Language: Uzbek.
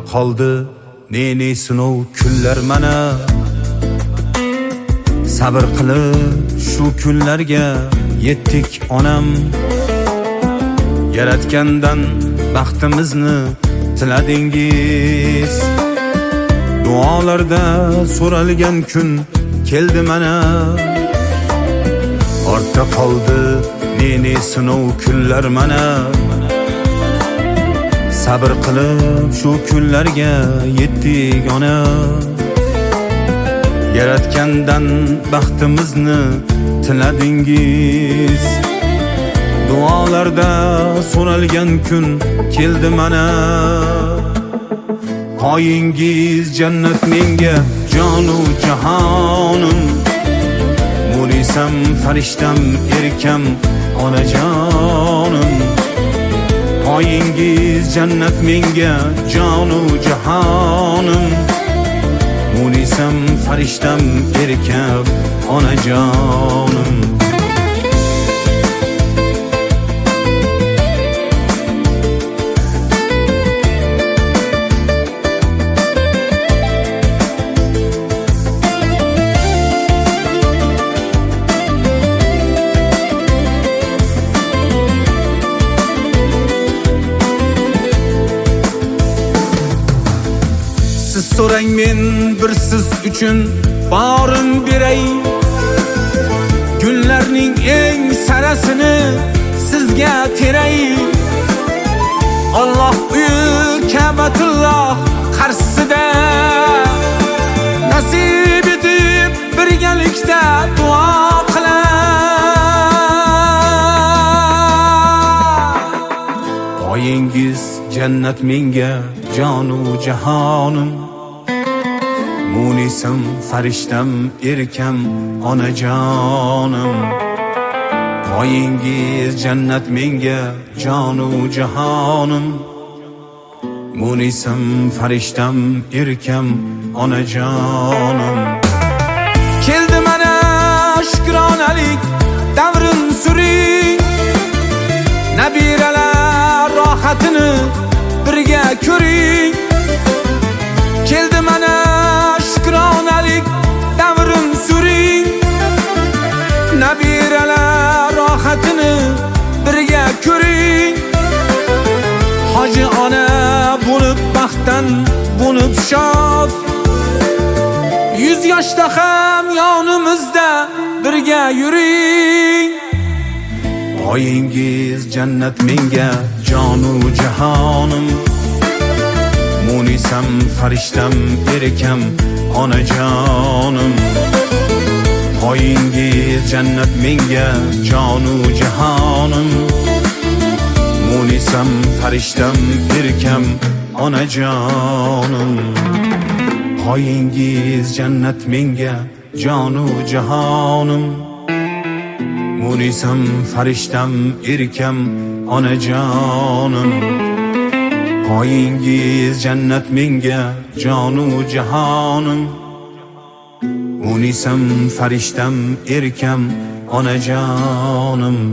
qoldi ne sinov kunlar mana. Sabr qilib shu kunlarga yetdik onam. Yaratgandan baxtimizni tiladingiz. Duolarda so'ralgan kun keldi mana. Ortda qoldi ne sinov kunlar mana. Sabr qilib shu kunlarga yetdik ona. Yaratgandan baxtimizni tiladingiz. Duolarda so'ralgan kun keldi mana. Qoyingiz jannat menga jonu jahonim. Munisam farishtam erkam onajonim. Qoyingiz jannat menga jonu jahonim. Munisam farishtam erkam onajonim. Siz so'rang men bir siz uchun borim beray. Kunlarning eng sarasini sizga teray. Alloh uyi Ka'batulloh qarshisida nasib etib birgalikda duo qilay. Qoyingiz jannat menga jonu jahonim. Munisam farishtam erkam onajonim. Qoyingiz jannat menga jonu jahonim. Munisam farishtam erkam onajonim. Keldi mana shukronalik davrin suring. Nabiralar rohatini birga ko'ring. Keldi mana shukronalik davrin suring. Nabiralar rohatini birga ko'ring. Hoji ona bo'lib baxtdan bo'lib shod. 100 yoshda ham yonimizda birga yuring. Qoyingiz jannat menga jonu jahonim. Munisam farishtam erkam onajonim. Qoyingiz jannat menga jonu jahonim. Munisam farishtam erkam onajonim. Qoyingiz jannat menga jonu jahonim. Munisam farishtam erkam onajonim. Qoyingiz jannat menga jonu jahonim. Munisam farishtam erkam onajonim.